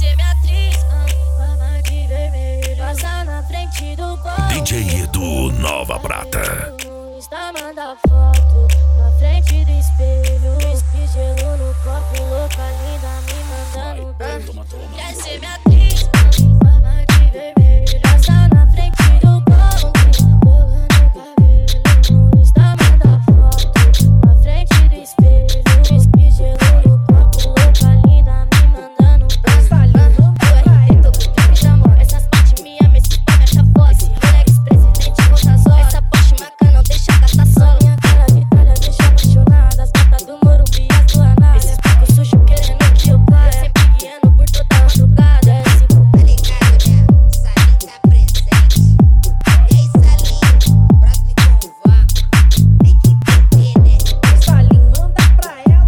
ser minha atriz, fama de vermelho. Passa na frente do palco. DJ Edu, Nova Prata. Insta manda foto na frente do espelho. Whisky, gelo no copo, louca linda me mandando beijo. Quer ser minha atriz, fama de vermelho. Passa na frente do palco, rolando cabelo. Insta manda foto na frente do espelho. Whisky, gelo no copo, louca linda me mandando beijo. Tô com pique de amor, essas partes me amam, esse paga essa voz. Rolex, presidente, conta só. Essa Porsche Macan não deixa gastar só. Minha cara de palha deixa apaixonada. As gatas do Morumbi, as do Aná. Esses picos sujos querendo que eu caia. Sempre guiando por toda a madrugada. Esse Tá ligado, né? Salim tá presente. E aí, Salim, próximo convoco. Tem que entender, né? Salim, manda pra ela.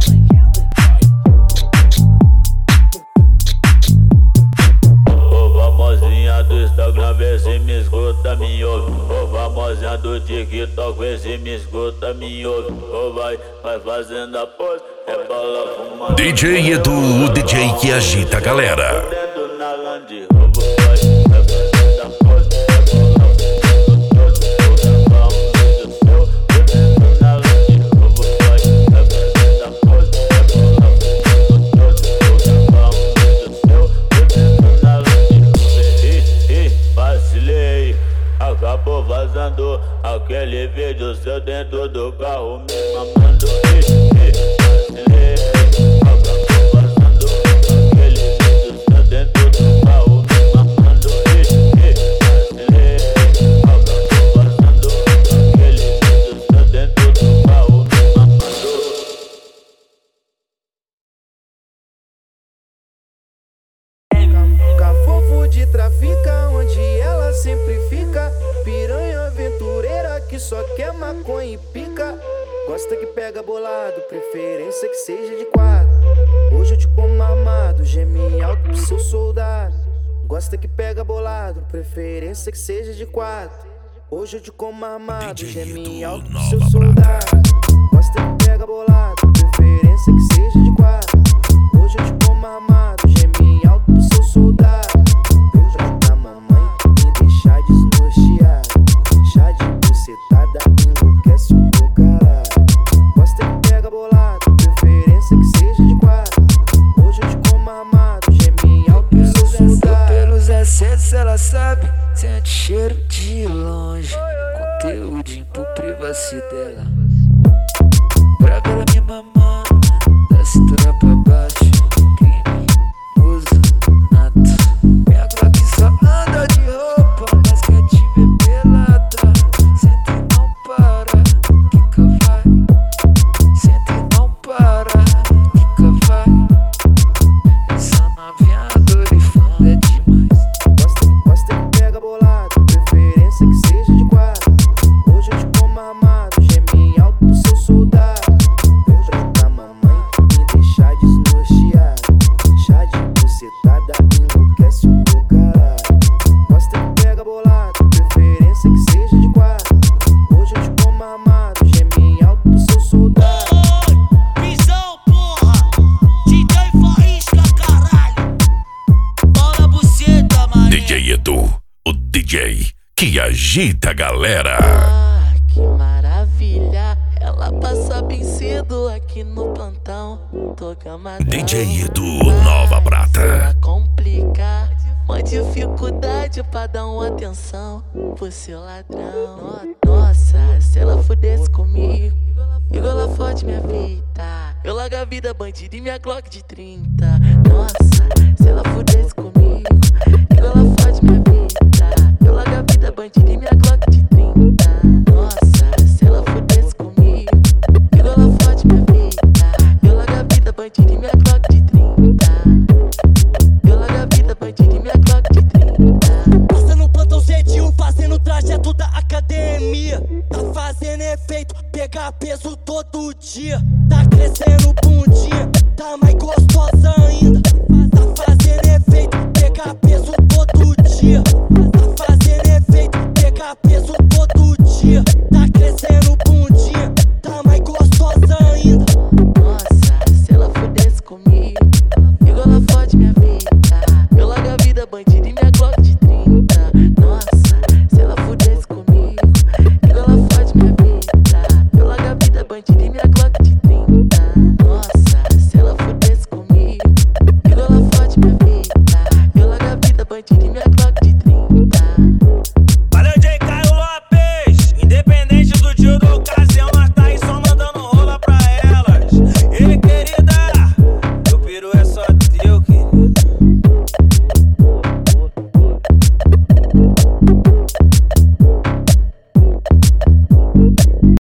Ô famosinha do Instagram, vê se me escuta, me ouve. Ô famosinha do TikTok, vê se me escuta, me ouve. Ô vai fazendo a pose, rebola fumando. DJ Edu, o DJ que agita a galera. Dedo na Land Rover, vai fazendo a pose, rebola fumando. Na Land Rover, vai fazendo a pose, rebola fumando. Vacilei, acabou vazando aquele vídeo seu dentro do carro me mamando. Vacilei, acabou vazando aquele vídeo seu dentro do carro me mamando. Vacilei, acabou vazando aquele vídeo seu dentro do carro me mamando. Cafofo de trafica, onde ela sempre fica. Piranha aventureira que só quer maconha e pica. Gosta que pega bolado, preferência que seja de quatro. Hoje eu te como armado, geme alto pro seu soldado. Gosta que pega bolado, preferência que seja de quatro. Hoje eu te como armado, DJ geme Edu, alto pro seu Nova soldado. Gosta que pega bolado, preferência que seja de quatro. Hoje eu te como armado, geme alto pro seu soldado. Beijo da mamãe, me deixar desnorteado. Chá de bucetada, enlouquece o meu caralho. Gosta que pega bolado, preferência que seja de quatro. Hoje eu te como armado, geme alto pro seu soldado. Pelos acessos ela sabe, sente cheiro de longe. Conteúdinho pro privacidade dela. Pra ver ela me mamando, da cintura pra baixo. Criminoso, nato. Minha Glock só anda de roupa, mas quer te ver pelada. Senta e não para, quica vai. Senta e não para, quica vai. Essa novinha adorifando é demais. Gosta que pega bolado, preferência que seja de quatro. Hoje eu te como armado, geme alto pro seu soldado. Beijo da mamãe, me deixar desnorteado. Chá de bucetada, enlouquece o meu caralho. Gosta que pega bolado, preferência que seja de quatro. Hoje eu te como armado, geme alto pro seu soldado. Visão, porra! DJ Faísca, caralho! Pau na buceta, mané! DJ Edu, o DJ que agita a galera. Ah, que maravilha! Ela passa bem cedo aqui no plantão. Tô camadão. DJ Edu, Nova Prata. Ela complica, uma dificuldade pra dar uma atenção pro seu ladrão. Nossa, se ela fudesse comigo, igual ela fode minha vida. Eu largo a vida bandida e minha Glock de 30. Nossa, se ela fudesse comigo, igual ela fode minha vida. Eu largo a vida bandida e minha Glock de 30. Nossa, se ela fudesse comigo, igual ela fode minha vida. Eu largo a vida bandida e minha Glock de 30. Eu largo a vida bandida e minha Glock de 30. Passando plantão cedinho, fazendo trajeto da academia. Tá fazendo efeito, pegar peso todo dia. Tá crescendo bundinha, tá mais gostosa ainda. Tá fazendo efeito, pegar peso todo toque de